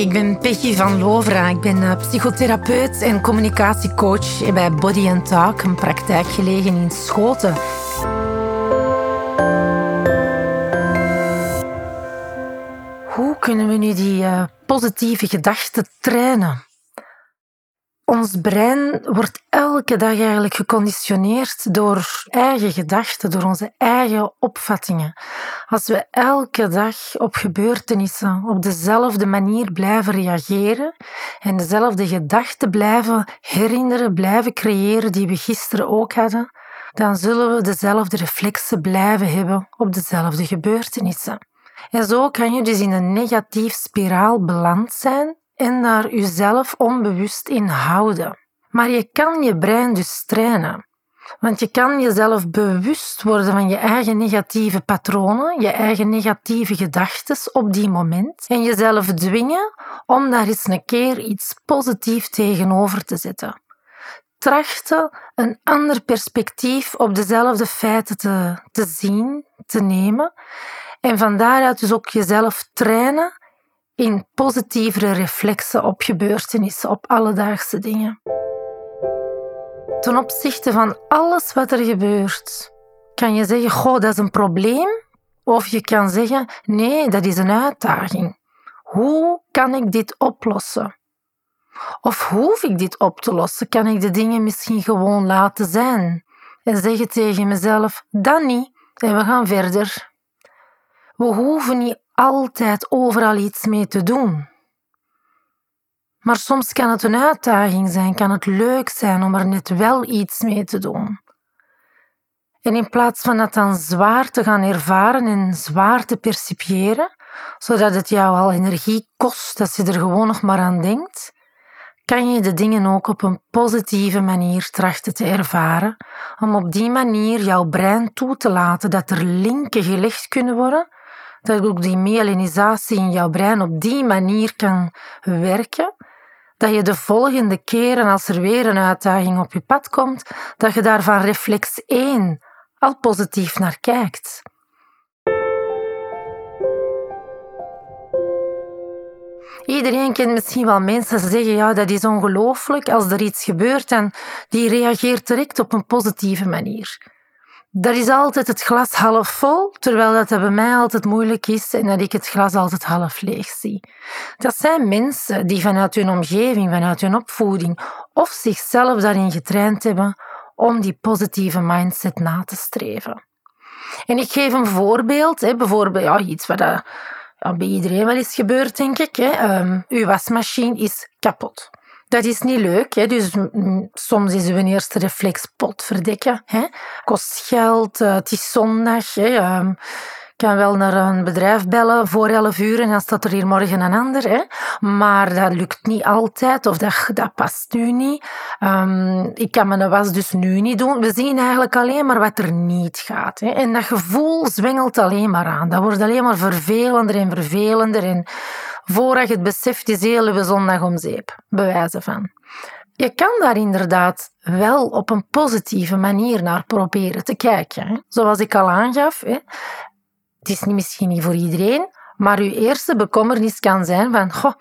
Ik ben Peggy van Lovera. Ik ben psychotherapeut en communicatiecoach bij Body & Talk, een praktijk gelegen in Schoten. Hoe kunnen we nu die positieve gedachten trainen? Ons brein wordt elke dag eigenlijk geconditioneerd door eigen gedachten, door onze eigen opvattingen. Als we elke dag op gebeurtenissen op dezelfde manier blijven reageren en dezelfde gedachten blijven herinneren, blijven creëren die we gisteren ook hadden, dan zullen we dezelfde reflexen blijven hebben op dezelfde gebeurtenissen. En zo kan je dus in een negatief spiraal beland zijn en daar jezelf onbewust in houden. Maar je kan je brein dus trainen. Want je kan jezelf bewust worden van je eigen negatieve patronen, je eigen negatieve gedachten op die moment. En jezelf dwingen om daar eens een keer iets positiefs tegenover te zetten. Trachten een ander perspectief op dezelfde feiten te zien, te nemen. En van daaruit dus ook jezelf trainen in positievere reflexen op gebeurtenissen, op alledaagse dingen. Ten opzichte van alles wat er gebeurt, kan je zeggen, goh, dat is een probleem. Of je kan zeggen, nee, dat is een uitdaging. Hoe kan ik dit oplossen? Of hoef ik dit op te lossen? Kan ik de dingen misschien gewoon laten zijn? En zeggen tegen mezelf, dat niet, en we gaan verder. We hoeven niet altijd overal iets mee te doen. Maar soms kan het een uitdaging zijn, kan het leuk zijn om er net wel iets mee te doen. En in plaats van dat dan zwaar te gaan ervaren en zwaar te percipiëren, zodat het jou al energie kost als je er gewoon nog maar aan denkt, kan je de dingen ook op een positieve manier trachten te ervaren, om op die manier jouw brein toe te laten dat er linken gelegd kunnen worden, dat ook die myelinisatie in jouw brein op die manier kan werken, dat je de volgende keren als er weer een uitdaging op je pad komt, dat je daar van reflex 1 al positief naar kijkt. Iedereen kent misschien wel mensen die zeggen, ja, dat is ongelooflijk, als er iets gebeurt en die reageert direct op een positieve manier. Dat is altijd het glas half vol, terwijl dat bij mij altijd moeilijk is en dat ik het glas altijd half leeg zie. Dat zijn mensen die vanuit hun omgeving, vanuit hun opvoeding of zichzelf daarin getraind hebben om die positieve mindset na te streven. En ik geef een voorbeeld, bijvoorbeeld iets wat bij iedereen wel eens gebeurt, denk ik. Uw wasmachine is kapot. Dat is niet leuk, dus soms is uw eerste reflex potverdikken. Kost geld, het is zondag. Ik kan wel naar een bedrijf bellen voor 11 uur en dan staat er hier morgen een ander. Maar dat lukt niet altijd of dat past nu niet. Ik kan mijn was dus nu niet doen. We zien eigenlijk alleen maar wat er niet gaat. En dat gevoel zwengelt alleen maar aan. Dat wordt alleen maar vervelender en vervelender. En voordat je het beseft, is heel uw zondag om zeep, bij wijze van. Je kan daar inderdaad wel op een positieve manier naar proberen te kijken. Zoals ik al aangaf, het is misschien niet voor iedereen, maar uw eerste bekommernis kan zijn van,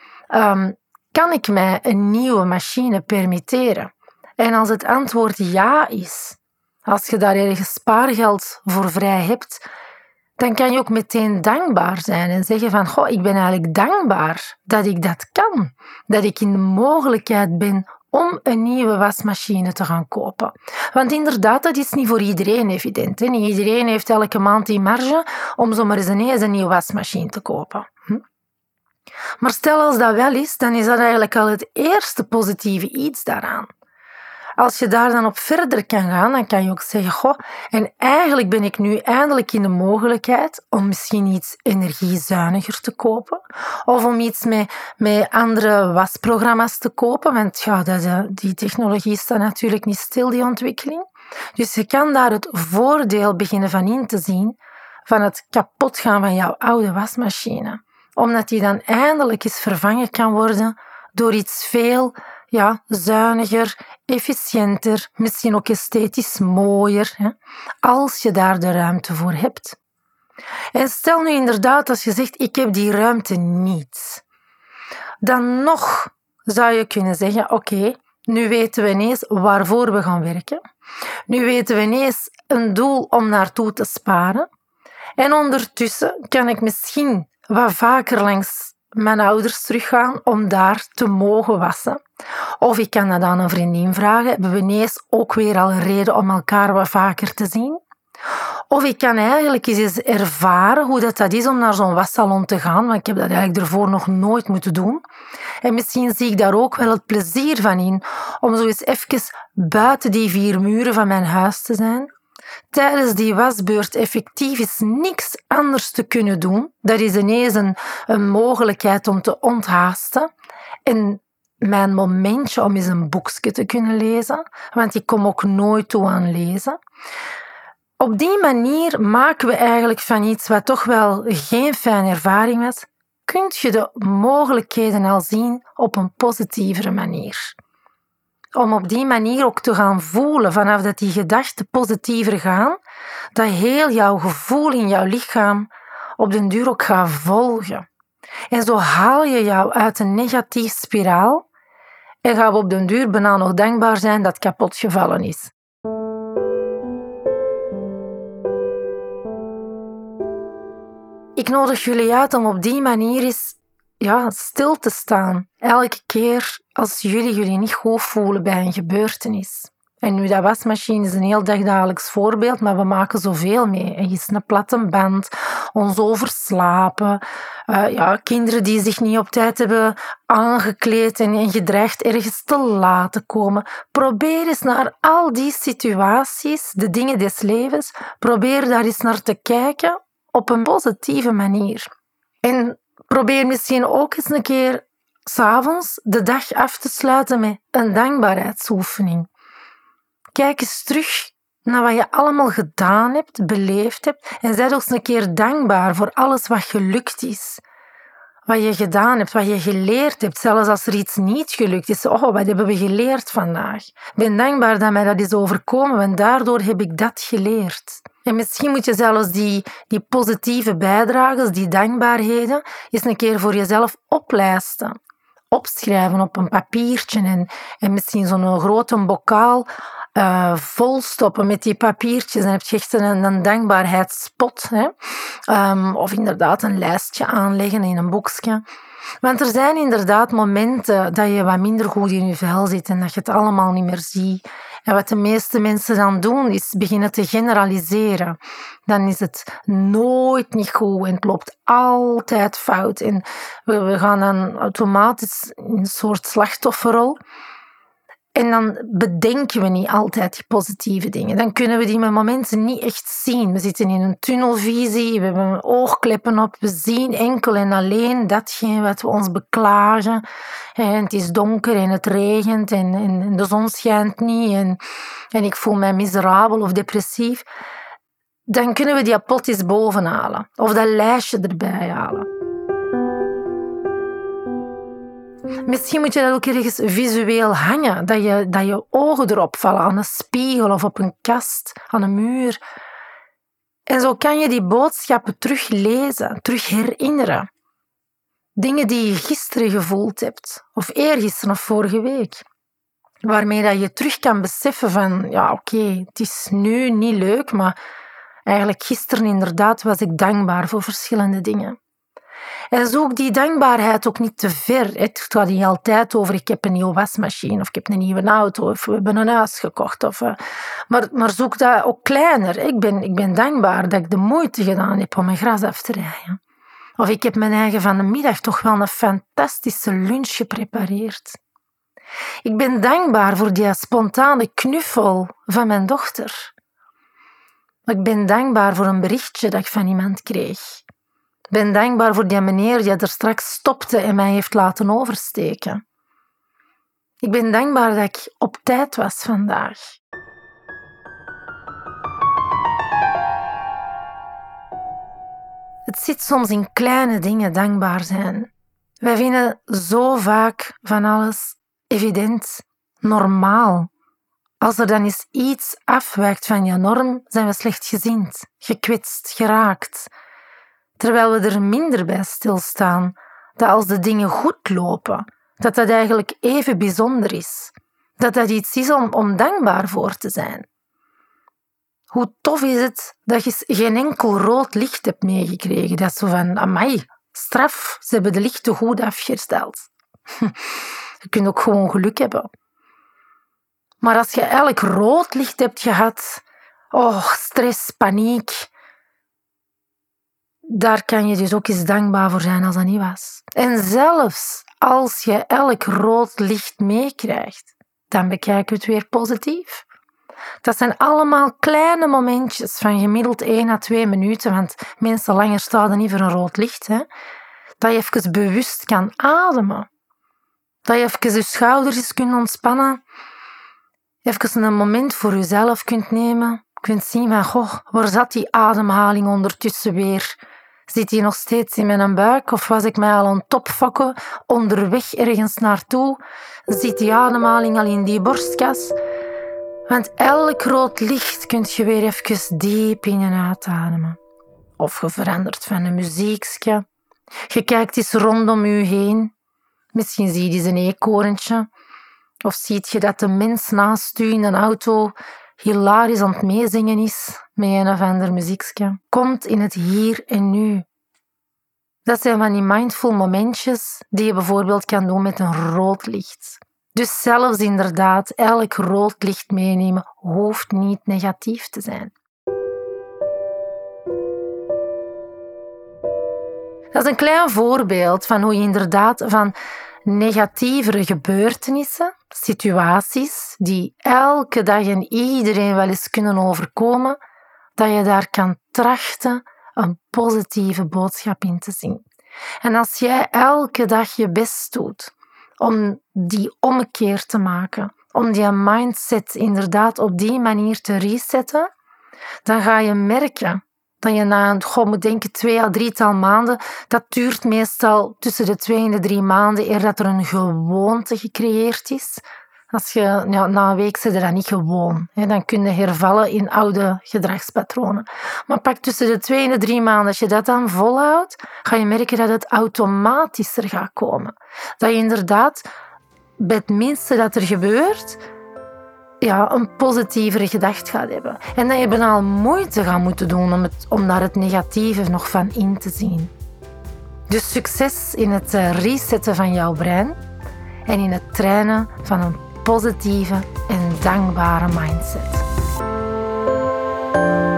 kan ik mij een nieuwe machine permitteren? En als het antwoord ja is, als je daar ergens spaargeld voor vrij hebt, dan kan je ook meteen dankbaar zijn en zeggen van, ik ben eigenlijk dankbaar dat ik dat kan. Dat ik in de mogelijkheid ben om een nieuwe wasmachine te gaan kopen. Want inderdaad, dat is niet voor iedereen evident. Niet iedereen heeft elke maand die marge om zomaar eens een nieuwe wasmachine te kopen. Maar stel als dat wel is, dan is dat eigenlijk al het eerste positieve iets daaraan. Als je daar dan op verder kan gaan, dan kan je ook zeggen, en eigenlijk ben ik nu eindelijk in de mogelijkheid om misschien iets energiezuiniger te kopen. Of om iets met andere wasprogramma's te kopen, want die technologie staat natuurlijk niet stil, die ontwikkeling. Dus je kan daar het voordeel beginnen van in te zien van het kapotgaan van jouw oude wasmachine. Omdat die dan eindelijk eens vervangen kan worden door iets veel zuiniger, efficiënter, misschien ook esthetisch mooier, als je daar de ruimte voor hebt. En stel nu inderdaad als je zegt, ik heb die ruimte niet. Dan nog zou je kunnen zeggen, oké, nu weten we ineens waarvoor we gaan werken. Nu weten we ineens een doel om naartoe te sparen. En ondertussen kan ik misschien wat vaker langs mijn ouders teruggaan om daar te mogen wassen. Of ik kan dat aan een vriendin vragen. Hebben we ineens ook weer al een reden om elkaar wat vaker te zien. Of ik kan eigenlijk eens ervaren hoe dat is om naar zo'n wassalon te gaan, want ik heb dat eigenlijk ervoor nog nooit moeten doen. En misschien zie ik daar ook wel het plezier van in, om zo eens even buiten die 4 muren van mijn huis te zijn. Tijdens die wasbeurt effectief is niks anders te kunnen doen. Dat is ineens een mogelijkheid om te onthaasten. En mijn momentje om eens een boekje te kunnen lezen, want ik kom ook nooit toe aan lezen. Op die manier maken we eigenlijk van iets wat toch wel geen fijne ervaring was, kun je de mogelijkheden al zien op een positievere manier. Om op die manier ook te gaan voelen, vanaf dat die gedachten positiever gaan, dat heel jouw gevoel in jouw lichaam op den duur ook gaat volgen. En zo haal je jou uit een negatief spiraal en gaan we op den duur bijna nog dankbaar zijn dat het kapot gevallen is. Ik nodig jullie uit om op die manier eens stil te staan. Elke keer als jullie niet goed voelen bij een gebeurtenis. En nu, dat wasmachine is een heel dagdagelijks voorbeeld, maar we maken zoveel mee. Er is een platte band, ons overslapen, kinderen die zich niet op tijd hebben aangekleed en gedreigd ergens te laten komen. Probeer eens naar al die situaties, de dingen des levens, probeer daar eens naar te kijken op een positieve manier. En probeer misschien ook eens een keer 's avonds de dag af te sluiten met een dankbaarheidsoefening. Kijk eens terug naar wat je allemaal gedaan hebt, beleefd hebt en zij eens een keer dankbaar voor alles wat gelukt is. Wat je gedaan hebt, wat je geleerd hebt, zelfs als er iets niet gelukt is. Oh, wat hebben we geleerd vandaag? Ik ben dankbaar dat mij dat is overkomen, want daardoor heb ik dat geleerd. En misschien moet je zelfs die positieve bijdrages, die dankbaarheden, eens een keer voor jezelf oplijsten. Opschrijven op een papiertje en misschien zo'n grote bokaal volstoppen met die papiertjes. Dan heb je echt een dankbaarheidsspot. Hè? Of inderdaad een lijstje aanleggen in een boekje. Want er zijn inderdaad momenten dat je wat minder goed in je vel zit en dat je het allemaal niet meer ziet. En wat de meeste mensen dan doen, is beginnen te generaliseren. Dan is het nooit niet goed en het loopt altijd fout. En we gaan dan automatisch in een soort slachtofferrol. En dan bedenken we niet altijd die positieve dingen. Dan kunnen we die met momenten niet echt zien. We zitten in een tunnelvisie, we hebben oogkleppen op. We zien enkel en alleen datgene wat we ons beklagen. En het is donker en het regent en de zon schijnt niet. En ik voel mij miserabel of depressief. Dan kunnen we die pot eens bovenhalen. Of dat lijstje erbij halen. Misschien moet je dat ook ergens visueel hangen, dat je ogen erop vallen, aan een spiegel of op een kast, aan een muur. En zo kan je die boodschappen teruglezen, terug herinneren. Dingen die je gisteren gevoeld hebt, of eergisteren of vorige week. Waarmee dat je terug kan beseffen van, oké, het is nu niet leuk, maar eigenlijk gisteren inderdaad was ik dankbaar voor verschillende dingen. En zoek die dankbaarheid ook niet te ver. Het gaat niet altijd over ik heb een nieuwe wasmachine of ik heb een nieuwe auto of we hebben een huis gekocht. Maar zoek dat ook kleiner. Ik ben dankbaar dat ik de moeite gedaan heb om mijn gras af te rijden. Of ik heb mijn eigen van de middag toch wel een fantastische lunch geprepareerd. Ik ben dankbaar voor die spontane knuffel van mijn dochter. Ik ben dankbaar voor een berichtje dat ik van iemand kreeg. Ik ben dankbaar voor die meneer die er straks stopte en mij heeft laten oversteken. Ik ben dankbaar dat ik op tijd was vandaag. Het zit soms in kleine dingen dankbaar zijn. Wij vinden zo vaak van alles evident, normaal. Als er dan eens iets afwijkt van je norm, zijn we slechtgezind, gekwetst, geraakt. Terwijl we er minder bij stilstaan dat als de dingen goed lopen, dat eigenlijk even bijzonder is. Dat iets is om dankbaar voor te zijn. Hoe tof is het dat je geen enkel rood licht hebt meegekregen. Dat is zo van, amai, straf, ze hebben de lichten goed afgesteld. Je kunt ook gewoon geluk hebben. Maar als je elk rood licht hebt gehad, stress, paniek, daar kan je dus ook eens dankbaar voor zijn als dat niet was. En zelfs als je elk rood licht meekrijgt, dan bekijk je het weer positief. Dat zijn allemaal kleine momentjes van gemiddeld 1 à 2 minuten, want mensen langer staan niet voor een rood licht. Hè? Dat je even bewust kan ademen. Dat je even je schouders eens kunt ontspannen. Even een moment voor jezelf kunt nemen. Kunt zien van, waar zat die ademhaling ondertussen weer? Zit die nog steeds in mijn buik? Of was ik mij al aan het opfokken onderweg ergens naartoe? Zit die ademhaling al in die borstkas? Want elk rood licht kun je weer even diep in en uitademen. Of je verandert van een muziekje. Je kijkt eens rondom je heen. Misschien zie je eens een eekhoorntje. Of ziet je dat de mens naast u in een auto hilarisch aan het meezingen is met een of ander muziekje. Komt in het hier en nu. Dat zijn van die mindful momentjes die je bijvoorbeeld kan doen met een rood licht. Dus zelfs inderdaad, elk rood licht meenemen hoeft niet negatief te zijn. Dat is een klein voorbeeld van hoe je inderdaad van negatievere gebeurtenissen, situaties die elke dag en iedereen wel eens kunnen overkomen, dat je daar kan trachten een positieve boodschap in te zien. En als jij elke dag je best doet om die ommekeer te maken, om die mindset inderdaad op die manier te resetten, dan ga je merken dat je na moet denken 2 à 3 maanden, dat duurt meestal tussen de 2 en de 3 maanden eer dat er een gewoonte gecreëerd is. Als je na een week zit je dat niet gewoon. Dan kun je hervallen in oude gedragspatronen. Maar pak tussen de 2 en de 3 maanden, als je dat dan volhoudt, ga je merken dat het automatischer gaat komen. Dat je inderdaad bij het minste dat er gebeurt, een positievere gedachte gaat hebben. En dat je bijna moeite gaat moeten doen om daar het negatieve nog van in te zien. Dus succes in het resetten van jouw brein en in het trainen van een positieve en dankbare mindset.